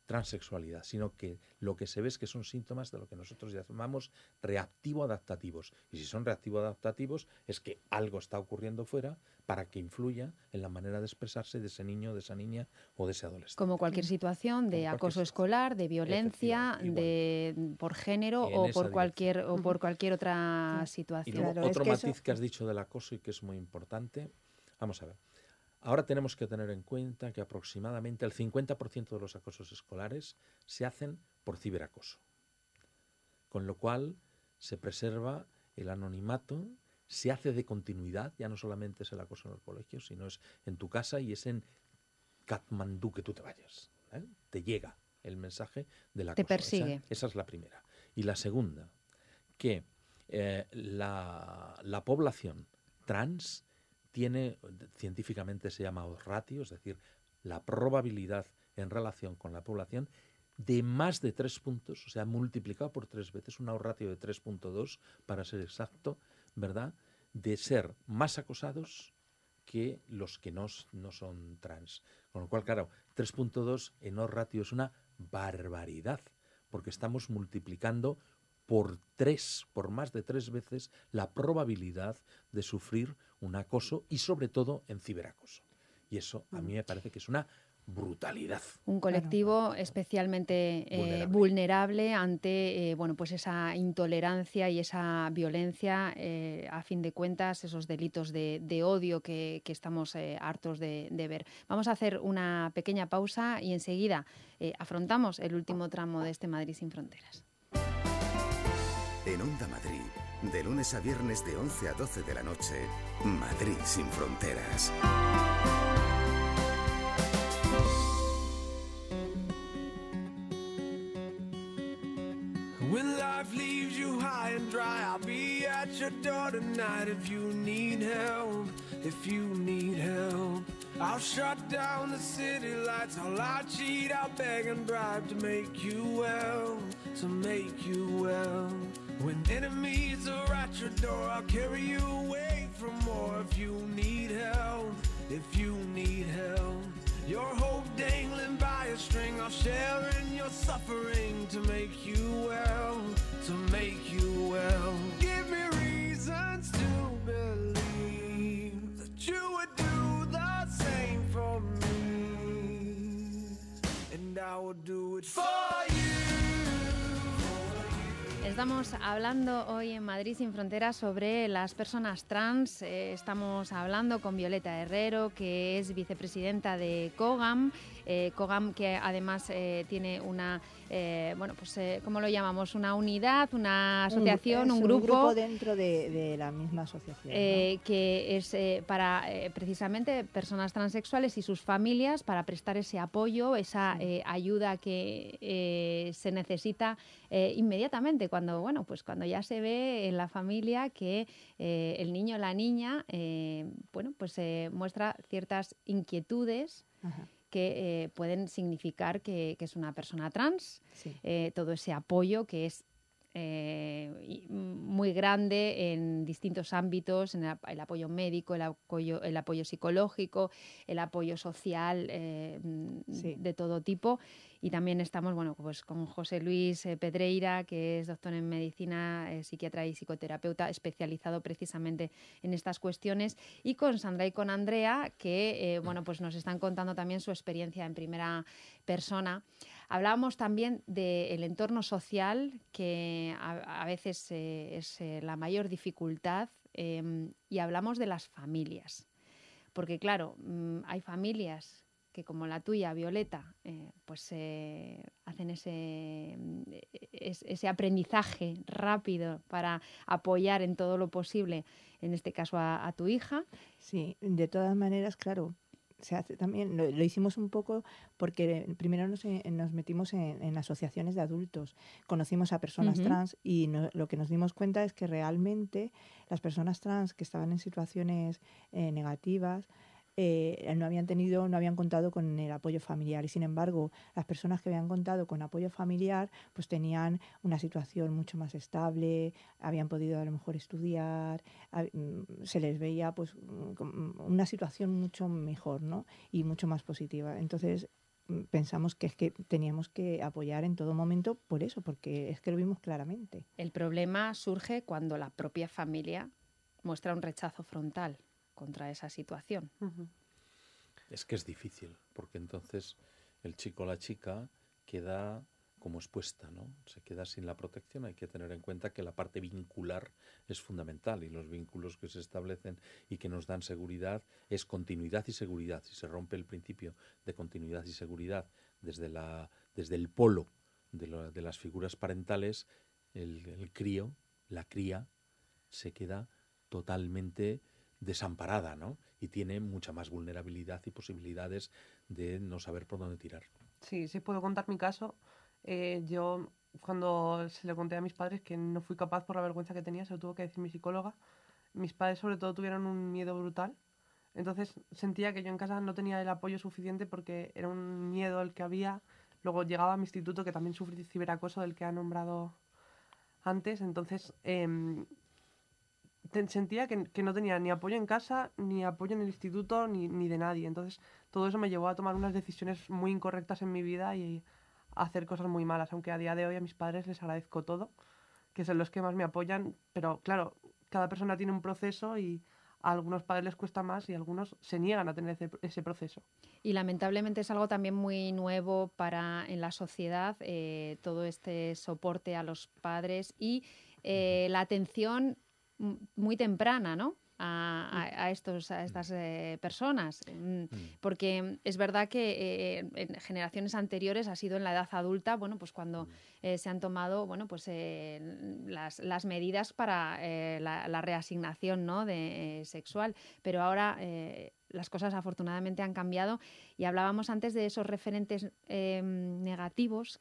transexualidad, sino que lo que se ve es que son síntomas de lo que nosotros llamamos reactivo-adaptativos. Y si son reactivo-adaptativos es que algo está ocurriendo fuera para que influya en la manera de expresarse de ese niño, de esa niña o de ese adolescente. Como cualquier situación de acoso escolar, de violencia, por género o por cualquier otra situación. Y luego, otro matiz que has dicho del acoso y que es muy importante. Vamos a ver. Ahora tenemos que tener en cuenta que aproximadamente el 50% de los acosos escolares se hacen por ciberacoso. Con lo cual se preserva el anonimato, se hace de continuidad, ya no solamente es el acoso en el colegio, sino es en tu casa y es en Katmandú que tú te vayas. Te llega el mensaje del acoso. Te persigue. Esa es la primera. Y la segunda, que la población trans tiene, científicamente se llama odds ratio, es decir, la probabilidad en relación con la población de más de 3 puntos, o sea, multiplicado por 3 veces, un odds ratio de 3.2 para ser exacto, ¿verdad?, de ser más acosados que los que no son trans. Con lo cual, claro, 3.2 en odds ratio es una barbaridad, porque estamos multiplicando por más de 3 veces la probabilidad de sufrir un acoso y sobre todo en ciberacoso. Y eso a mí me parece que es una brutalidad. Un colectivo especialmente vulnerable ante pues esa intolerancia y esa violencia, a fin de cuentas, esos delitos de odio que estamos hartos de ver. Vamos a hacer una pequeña pausa y enseguida afrontamos el último tramo de este Madrid sin fronteras. En Onda Madrid, de lunes a viernes de 11 a 12 de la noche, Madrid sin fronteras. When life leaves you high and dry, I'll be at your door tonight if you need help, if you need help. I'll shut down the city lights, I'll lie, cheat, I'll beg and bribe to make you well, to make you well. When enemies are at your door, I'll carry you away from more if you need help, if you need help. Your hope dangling by a string, I'll share in your suffering to make you well, to make you well. Give me reasons to believe that you would do the same for me, and I will do it for you. Estamos hablando hoy en Madrid sin fronteras sobre las personas trans. Estamos hablando con Violeta Herrero, que es vicepresidenta de COGAM. COGAM, que además tiene una, ¿cómo lo llamamos? Una unidad, una asociación, un grupo dentro de la misma asociación, ¿no? Que es para precisamente personas transexuales y sus familias, para prestar ese apoyo, esa ayuda que se necesita inmediatamente cuando ya se ve en la familia que el niño o la niña muestra ciertas inquietudes. Ajá. Que pueden significar que es una persona trans, todo ese apoyo que es muy grande en distintos ámbitos, en el apoyo médico, el apoyo psicológico, el apoyo social de todo tipo. Y también estamos con José Luis Pedreira, que es doctor en medicina, psiquiatra y psicoterapeuta, especializado precisamente en estas cuestiones, y con Sandra y con Andrea, que nos están contando también su experiencia en primera persona. Hablábamos también del entorno social, que a veces es la mayor dificultad, y hablamos de las familias. Porque, claro, hay familias que, como la tuya, Violeta, hacen ese aprendizaje rápido para apoyar en todo lo posible, en este caso a tu hija. Sí, de todas maneras, claro. Se hace también, lo hicimos un poco porque primero nos metimos en asociaciones de adultos, conocimos a personas trans y lo que nos dimos cuenta es que realmente las personas trans que estaban en situaciones negativas no habían contado con el apoyo familiar, y sin embargo las personas que habían contado con apoyo familiar pues tenían una situación mucho más estable, habían podido a lo mejor estudiar, se les veía pues una situación mucho mejor, ¿no? Y mucho más positiva. Entonces pensamos que es que teníamos que apoyar en todo momento por eso, porque es que lo vimos claramente. El problema surge cuando la propia familia muestra un rechazo frontal contra esa situación. Es que es difícil, porque entonces el chico o la chica queda como expuesta, ¿no? Se queda sin la protección. Hay que tener en cuenta que la parte vincular es fundamental y los vínculos que se establecen y que nos dan seguridad es continuidad y seguridad. Si se rompe el principio de continuidad y seguridad desde el polo de las figuras parentales, el crío, la cría, se queda totalmente desamparada, ¿no? Y tiene mucha más vulnerabilidad y posibilidades de no saber por dónde tirar. Sí, sí puedo contar mi caso. Yo, cuando se lo conté a mis padres que no fui capaz por la vergüenza que tenía, se lo tuvo que decir mi psicóloga. Mis padres sobre todo tuvieron un miedo brutal. Entonces sentía que yo en casa no tenía el apoyo suficiente porque era un miedo el que había. Luego llegaba a mi instituto, que también sufrí ciberacoso, del que ha nombrado antes. Entonces sentía que no tenía ni apoyo en casa, ni apoyo en el instituto, ni de nadie. Entonces todo eso me llevó a tomar unas decisiones muy incorrectas en mi vida y a hacer cosas muy malas, aunque a día de hoy a mis padres les agradezco todo, que son los que más me apoyan, pero claro, cada persona tiene un proceso y a algunos padres les cuesta más y algunos se niegan a tener ese proceso. Y lamentablemente es algo también muy nuevo en la sociedad, todo este soporte a los padres y la atención muy temprana, ¿no? A estas personas, porque es verdad que en generaciones anteriores ha sido en la edad adulta, bueno, pues cuando se han tomado, bueno, pues las medidas para la reasignación, ¿no? Sexual, pero ahora las cosas afortunadamente han cambiado y hablábamos antes de esos referentes negativos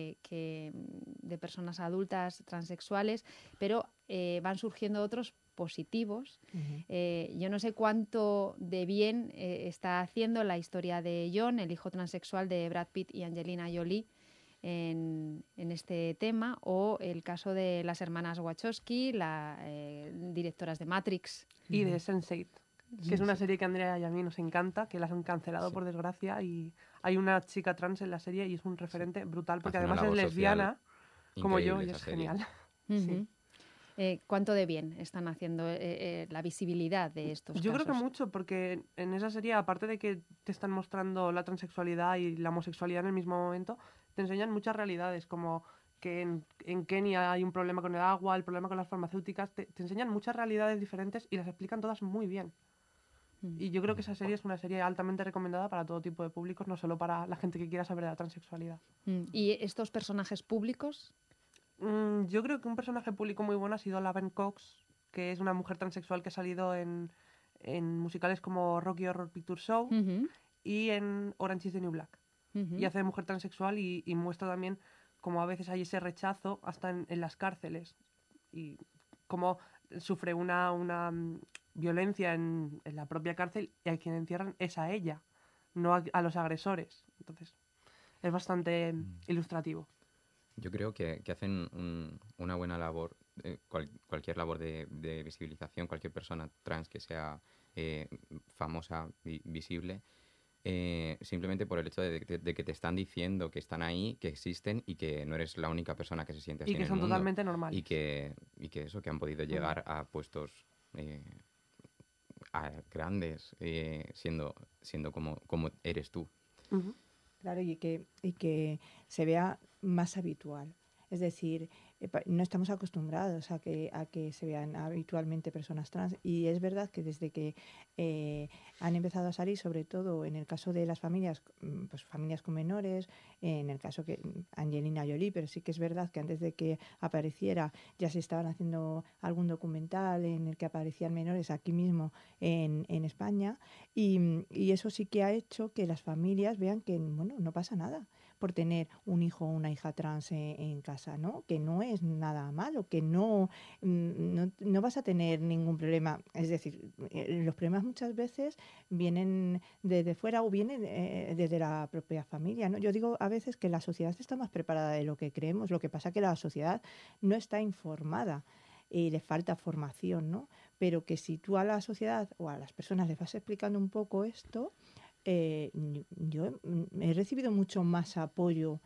de personas adultas transexuales, pero van surgiendo otros positivos. Yo no sé cuánto de bien está haciendo la historia de John, el hijo transexual de Brad Pitt y Angelina Jolie, en este tema, o el caso de las hermanas Wachowski, directoras de Matrix. Y de Sense8, que es una serie que a Andrea y a mí nos encanta, que las han cancelado por desgracia, y hay una chica trans en la serie y es un referente brutal, porque además es lesbiana, como yo, y es genial. Sí. ¿Cuánto de bien están haciendo la visibilidad de estos casos? Yo creo que mucho, porque en esa serie, aparte de que te están mostrando la transexualidad y la homosexualidad en el mismo momento, te enseñan muchas realidades, como que en Kenia hay un problema con el agua, el problema con las farmacéuticas, te enseñan muchas realidades diferentes y las explican todas muy bien. Y yo creo que esa serie es una serie altamente recomendada para todo tipo de públicos, no solo para la gente que quiera saber de la transexualidad. ¿Y estos personajes públicos? Yo creo que un personaje público muy bueno ha sido Laverne Cox, que es una mujer transexual que ha salido en musicales como Rocky Horror Picture Show y en Orange is the New Black. Y hace de mujer transexual y muestra también cómo a veces hay ese rechazo hasta en las cárceles y cómo sufre una violencia en la propia cárcel y a quien encierran es a ella, no a los agresores. Entonces, es bastante ilustrativo. Yo creo que hacen una buena labor, cualquier labor de visibilización, cualquier persona trans que sea famosa, visible, simplemente por el hecho de que te están diciendo que están ahí, que existen y que no eres la única persona que se siente así y que en son el mundo. Totalmente normales. Y que eso, que han podido llegar a puestos grandes siendo como eres tú. Claro, y que se vea más habitual. Es decir, no estamos acostumbrados a que se vean habitualmente personas trans, y es verdad que desde que han empezado a salir, sobre todo en el caso de las familias, pues familias con menores, en el caso que Angelina Jolie, pero sí que es verdad que antes de que apareciera ya se estaban haciendo algún documental en el que aparecían menores aquí mismo en España, y eso sí que ha hecho que las familias vean que, bueno, no pasa nada por tener un hijo o una hija trans en casa, ¿no? Que no es nada malo, que no vas a tener ningún problema. Es decir, los problemas muchas veces vienen desde fuera o vienen desde la propia familia, ¿no? Yo digo a veces que la sociedad está más preparada de lo que creemos, lo que pasa es que la sociedad no está informada y le falta formación, ¿no? Pero que si tú a la sociedad o a las personas les vas explicando un poco esto, yo he recibido mucho más apoyo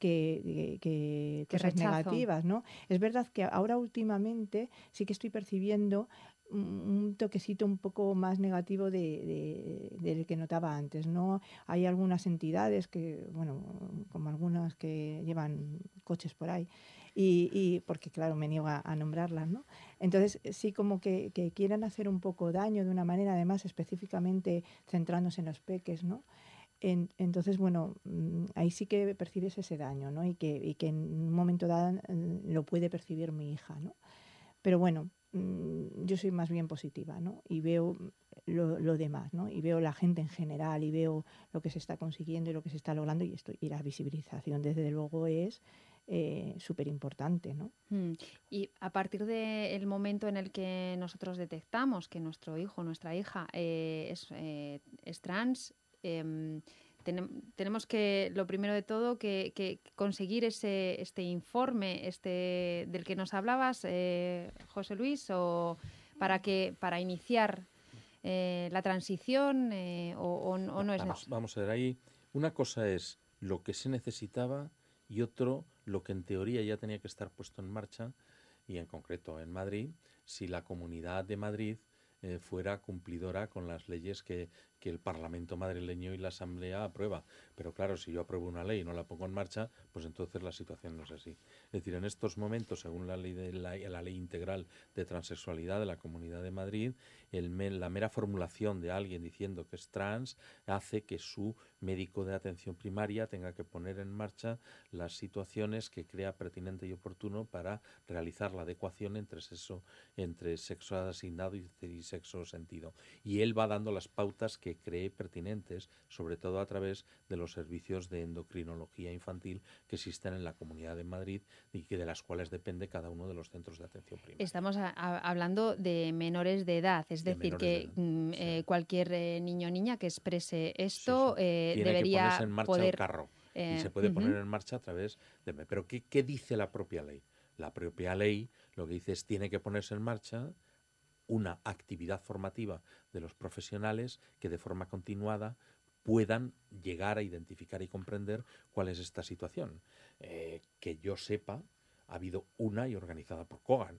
que cosas rechazo. negativas, ¿no? Es verdad que ahora últimamente sí que estoy percibiendo un toquecito un poco más negativo del que notaba antes, ¿no? Hay algunas entidades que, bueno, como algunas que llevan coches por ahí, y porque claro, me niego a nombrarlas, ¿no? Entonces sí como que quieran hacer un poco daño de una manera, además específicamente centrándose en los peques, ¿no? Entonces, bueno, ahí sí que percibes ese daño, ¿no? Y que en un momento dado lo puede percibir mi hija, ¿no? Pero bueno, yo soy más bien positiva, ¿no? Y veo lo demás, ¿no? Y veo la gente en general y veo lo que se está consiguiendo y lo que se está logrando y la visibilización, desde luego, es súper importante, ¿no? Y a partir del momento en el que nosotros detectamos que nuestro hijo o nuestra hija es trans, tenemos que, lo primero de todo, que conseguir este informe del que nos hablabas, José Luis, o para iniciar la transición, o no es necesario. Vamos a ver, ahí una cosa es lo que se necesitaba y otro lo que en teoría ya tenía que estar puesto en marcha, y en concreto en Madrid, si la Comunidad de Madrid fuera cumplidora con las leyes que el Parlamento madrileño y la Asamblea aprueba. Pero claro, si yo apruebo una ley y no la pongo en marcha, pues entonces la situación no es así. Es decir, en estos momentos, según la ley integral de transexualidad de la Comunidad de Madrid, la mera formulación de alguien diciendo que es trans hace que su médico de atención primaria tenga que poner en marcha las situaciones que crea pertinente y oportuno para realizar la adecuación entre sexo asignado y sexo sentido. Y él va dando las pautas que cree pertinentes, sobre todo a través de los servicios de endocrinología infantil que existen en la Comunidad de Madrid y que de las cuales depende cada uno de los centros de atención primaria. Estamos hablando de menores de edad, es decir, que cualquier niño o niña que exprese esto Tiene debería que ponerse en marcha poder... el carro y se puede poner en marcha a través de... Pero ¿qué dice la propia ley? La propia ley lo que dice es tiene que ponerse en marcha una actividad formativa de los profesionales que de forma continuada puedan llegar a identificar y comprender cuál es esta situación. Que yo sepa, ha habido una y organizada por Kogan.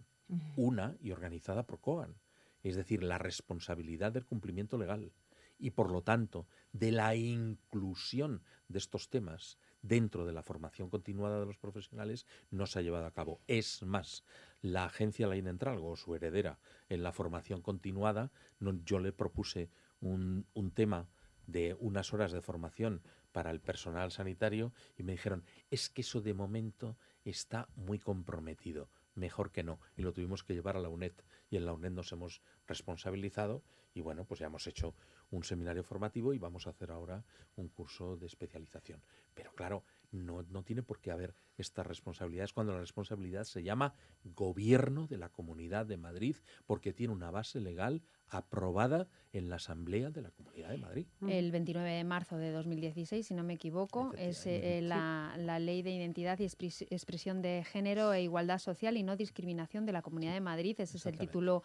Es decir, la responsabilidad del cumplimiento legal y, por lo tanto, de la inclusión de estos temas dentro de la formación continuada de los profesionales no se ha llevado a cabo. Es más, la agencia Ley Entralgo, o su heredera, en la formación continuada, yo le propuse un tema de unas horas de formación para el personal sanitario y me dijeron, es que eso de momento está muy comprometido, mejor que no. Y lo tuvimos que llevar a la UNED y en la UNED nos hemos responsabilizado y bueno, pues ya hemos hecho un seminario formativo y vamos a hacer ahora un curso de especialización. Pero claro, no tiene por qué haber estas responsabilidades cuando la responsabilidad se llama Gobierno de la Comunidad de Madrid porque tiene una base legal aprobada en la Asamblea de la Comunidad de Madrid. El 29 de marzo de 2016, si no me equivoco, es la Ley de Identidad y Expresión de Género e Igualdad Social y No Discriminación de la Comunidad de Madrid. Ese es el título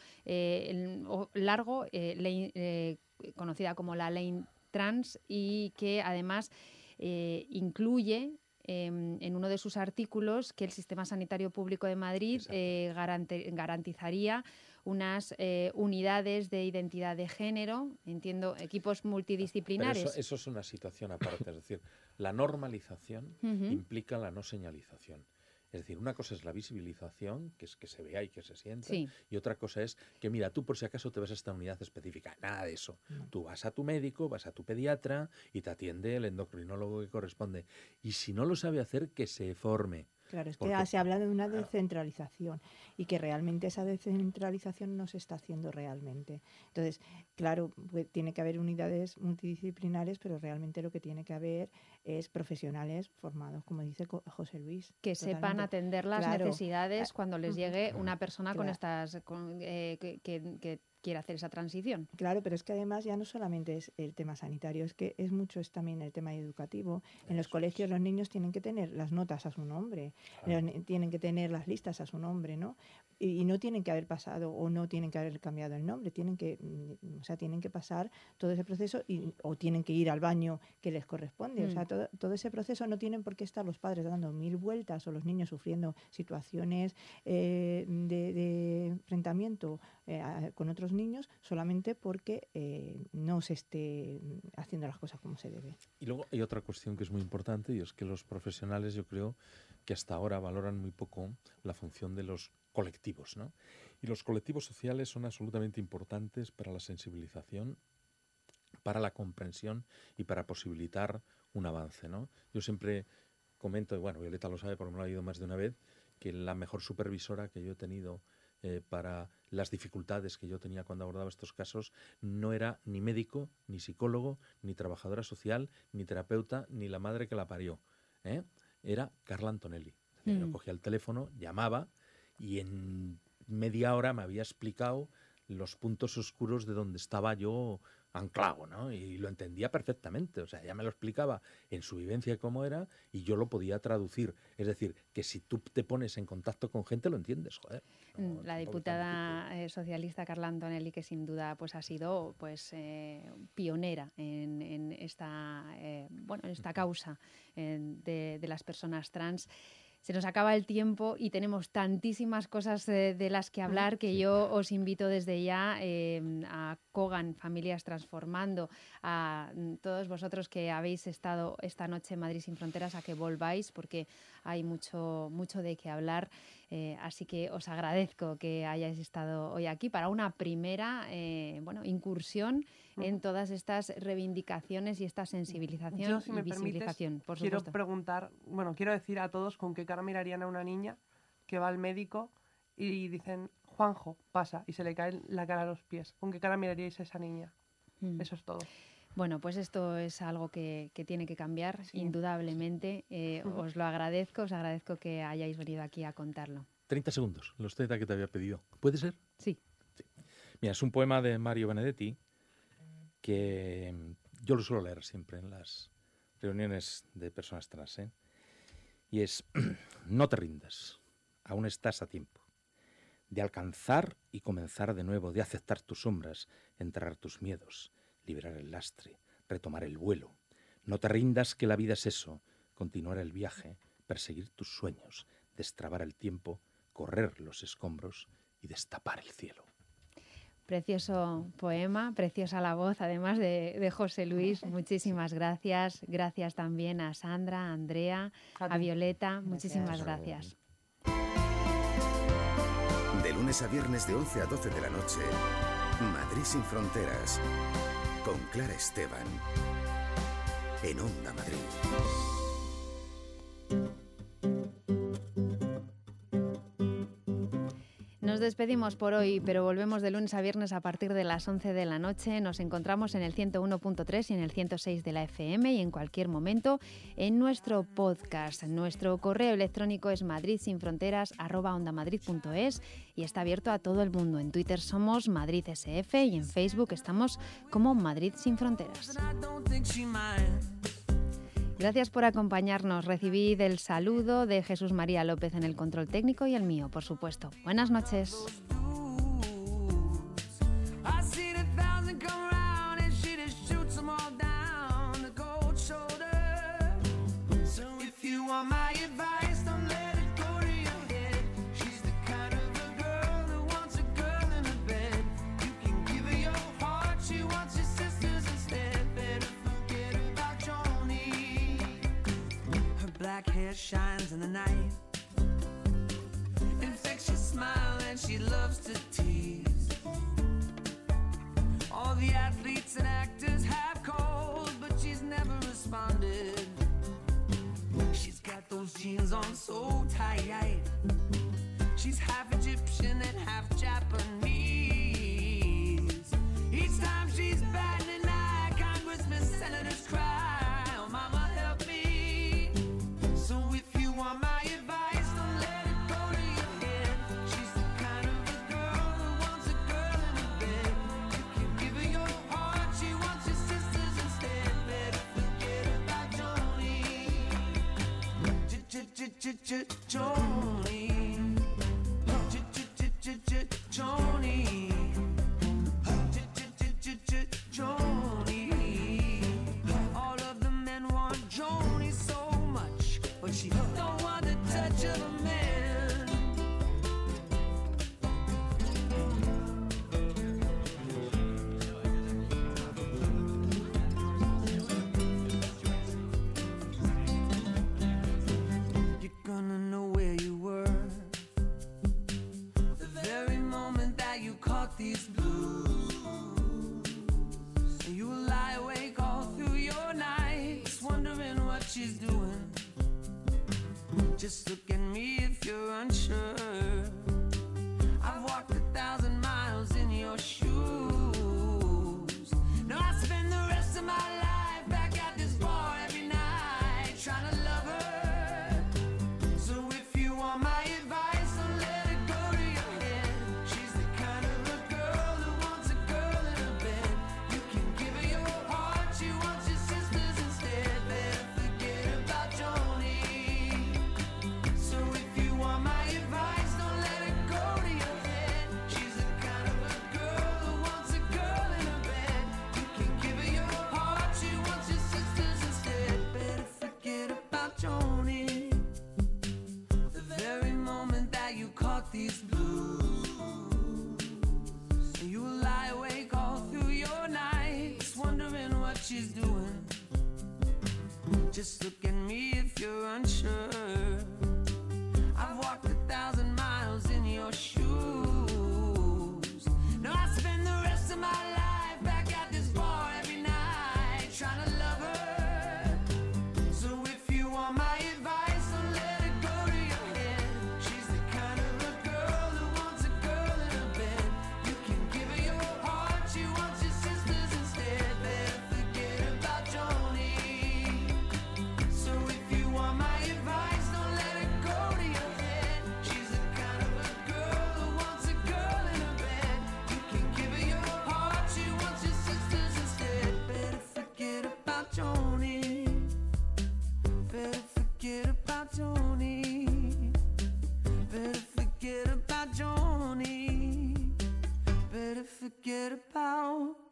largo, conocida como la Ley Trans, y que además incluye en uno de sus artículos que el Sistema Sanitario Público de Madrid garantizaría unas unidades de identidad de género, entiendo, equipos multidisciplinares. Pero eso es una situación aparte, es decir, la normalización implica la no señalización. Es decir, una cosa es la visibilización, que es que se vea y que se sienta, y otra cosa es que, mira, tú por si acaso te vas a esta unidad específica. Nada de eso. Tú vas a tu médico, vas a tu pediatra y te atiende el endocrinólogo que corresponde. Y si no lo sabe hacer, que se forme. Claro, es que se habla de una descentralización y que realmente esa descentralización no se está haciendo realmente. Entonces, claro, tiene que haber unidades multidisciplinares, pero realmente lo que tiene que haber es profesionales formados, como dice José Luis. Que sepan atender las necesidades cuando les llegue una persona con estas que quiere hacer esa transición. Claro, pero es que además ya no solamente es el tema sanitario, es que es mucho es también el tema educativo. En los colegios los niños tienen que tener las notas a su nombre, tienen que tener las listas a su nombre, ¿no? Y no tienen que haber pasado o no tienen que haber cambiado el nombre, tienen que pasar todo ese proceso o tienen que ir al baño que les corresponde. O sea, todo ese proceso no tienen por qué estar los padres dando 1000 vueltas o los niños sufriendo situaciones de enfrentamiento con otros niños solamente porque no se esté haciendo las cosas como se debe. Y luego hay otra cuestión que es muy importante, y es que los profesionales, yo creo que hasta ahora valoran muy poco la función de los colectivos, ¿no? Y los colectivos sociales son absolutamente importantes para la sensibilización, para la comprensión y para posibilitar un avance, ¿no? Yo siempre comento, y bueno, Violeta lo sabe porque me lo ha oído más de una vez, que la mejor supervisora que yo he tenido para las dificultades que yo tenía cuando abordaba estos casos no era ni médico, ni psicólogo, ni trabajadora social, ni terapeuta, ni la madre que la parió, era Carla Antonelli. Yo cogía el teléfono, llamaba y en media hora me había explicado los puntos oscuros de donde estaba yo anclado, ¿no? Y lo entendía perfectamente, o sea, ella me lo explicaba en su vivencia cómo era y yo lo podía traducir. Es decir, que si tú te pones en contacto con gente lo entiendes, joder. No, la diputada socialista Carla Antonelli, que sin duda pues ha sido pues pionera en esta causa de las personas trans. Se nos acaba el tiempo y tenemos tantísimas cosas de las que hablar que yo os invito desde ya a Kogan, Familias Transformando, a todos vosotros que habéis estado esta noche en Madrid Sin Fronteras, a que volváis porque hay mucho de qué hablar. Así que os agradezco que hayáis estado hoy aquí para una primera incursión en todas estas reivindicaciones y esta sensibilización Yo, si me y visibilización. Permites, por quiero supuesto. quiero decir a todos con qué cara mirarían a una niña que va al médico y dicen, Juanjo, pasa, y se le cae la cara a los pies. ¿Con qué cara miraríais a esa niña? Eso es todo. Bueno, pues esto es algo que tiene que cambiar, indudablemente. Os lo agradezco, os agradezco que hayáis venido aquí a contarlo. 30 segundos, los 30 que te había pedido. ¿Puede ser? Sí. Mira, es un poema de Mario Benedetti que yo lo suelo leer siempre en las reuniones de personas trans, y es: no te rindas, aún estás a tiempo de alcanzar y comenzar de nuevo, de aceptar tus sombras, enterrar tus miedos, liberar el lastre, retomar el vuelo. No te rindas, que la vida es eso, continuar el viaje, perseguir tus sueños, destrabar el tiempo, correr los escombros y destapar el cielo. Precioso poema, preciosa la voz, además de José Luis. Muchísimas gracias. Gracias también a Sandra, a Andrea, a Violeta. Muchísimas gracias. De lunes a viernes de 11 a 12 de la noche, Madrid Sin Fronteras, con Clara Esteban, en Onda Madrid. Nos despedimos por hoy, pero volvemos de lunes a viernes a partir de las 11 de la noche. Nos encontramos en el 101.3 y en el 106 de la FM y en cualquier momento en nuestro podcast. Nuestro correo electrónico es madridsinfronteras@ondamadrid.es y está abierto a todo el mundo. En Twitter somos MadridSF y en Facebook estamos como Madrid Sin Fronteras. Gracias por acompañarnos. Recibid el saludo de Jesús María López en el control técnico y el mío, por supuesto. Buenas noches. Black hair shines in the night. Infectious smile and she loves to tease. All the athletes and actors have called, but she's never responded. She's got those jeans on so tight. She's half Egyptian and half Japanese. Each time she's batting an eye, congressmen, senators cry. Want my advice, don't let it go to your head. She's the kind of a girl Joni, Joni, Joni. All of the men want Joni so much, but she don't want the touch of a man. Gonna know where you were the very moment that you caught these blues, and you will lie awake all through your nights wondering what she's doing. Just look at me if you're unsure. I've walked 1,000 miles in your shoes. Now I spend the rest of my life back at this bar every night trying to love her. My advice, don't let it go to your head. She's the kind of a girl who wants a girl in her bed. You can give her your heart, she wants your sisters instead. Better forget about Joni. So if you want my advice, don't let it go to your head. She's the kind of a girl who wants a girl in her bed. You can give her your heart, she wants your sisters instead. Better forget about Joni. Very moment that you caught these blues, and you will lie awake all through your nights wondering what she's doing. Just look at me if you're unsure. I've walked 1,000 miles in your shoes. Now I spend the rest of my life back at this bar every night trying to love her. So if you want my advice, don't let it go to your head. She's the kind of a girl who wants a girl in her bed. You can give her your heart, she wants your sisters instead. Better forget about Joni. So if you want my advice, don't let it go to your head. She's the kind of a girl who wants a girl in her bed. You can give her your heart, she wants your sisters instead. Better forget about Joni. Better forget about Joni. Better forget about Joni. Better forget about